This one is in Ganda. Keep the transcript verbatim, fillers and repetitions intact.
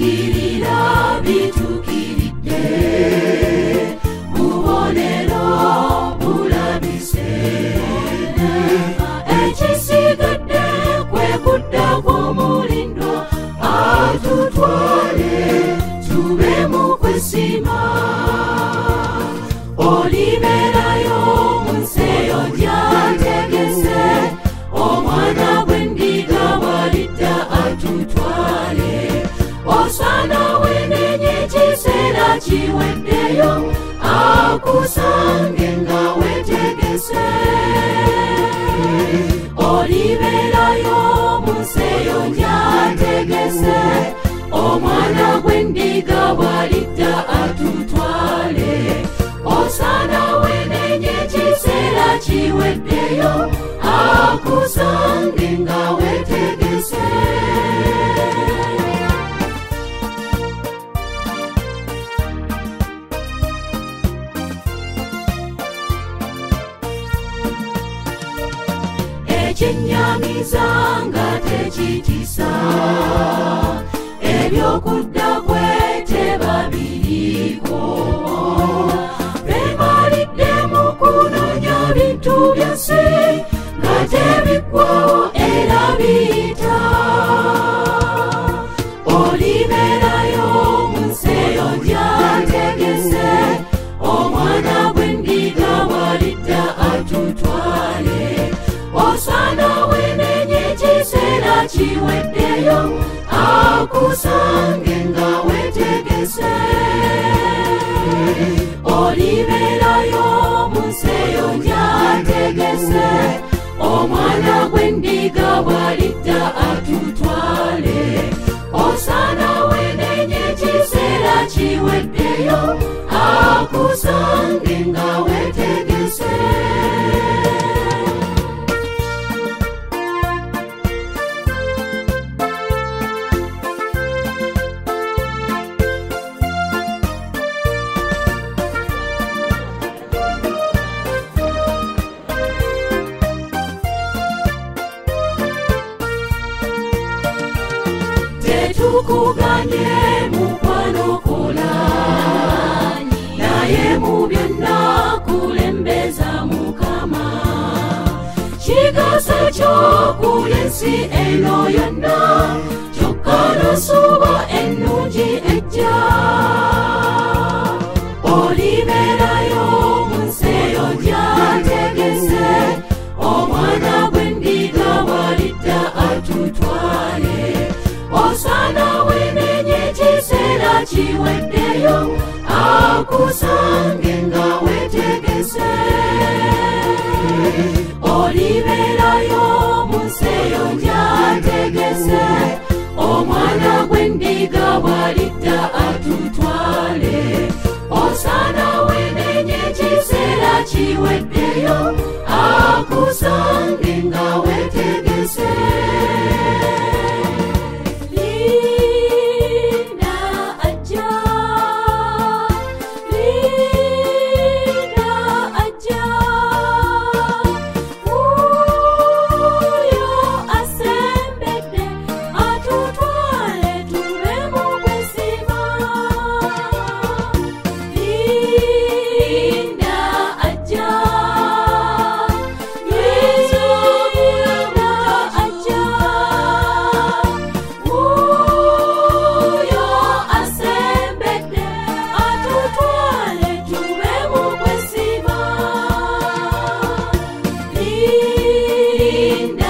by'okulangirira bituukiridde bubonero bulabise ekisigadde kwe kudda kw'omulindo atutwale tube mu kwesiima olibeerayo mu nsi eyo gyategese omwana gw'endiga bw'alidda atutwale osaana wenenye ekiseera kiweddeyo akusange nga wetegese olibeerayo mu nsi eyo gyategese omwana gw'endiga bw'alidda atutwale osaana wenenye ekiseera kiweddeyo akusange nga wetegese ekyennyamiza nga tekitiisa ebyokudda kwe tebabiriiko bemalidde mu kunoonya bintu byensi nga tebiggwawo era biyita olibeerayo mu nsi eyo gyategese omwana gw'endiga bw'alidda atutwale osaana wenenye ekiseera kiweddeyo akusange nga wetegese olibeerayo mu nsi eyo gyategese omwana gw'endiga bw'alidda atutwale osaana wenenye ekiseera kiweddeyo akusange nga wetegese tukuganye mukwano kola naye mu byonna kulembeza mukama kigasa ky'okulya ensi eno yonna kyokka n'osuuba ennungi ejja olibeerayo mu nsi eyo gyategese omwana gw'endiga bw'alidda atutwale osaana wenenye ekiseera kiweddeyo akusange nga wetegese olibeerayo mu nsi eyo gyategese omwana gw'endiga bw'alidda atutwale osaana wenenye ekiseera kiweddeyo akusange nga wetegese in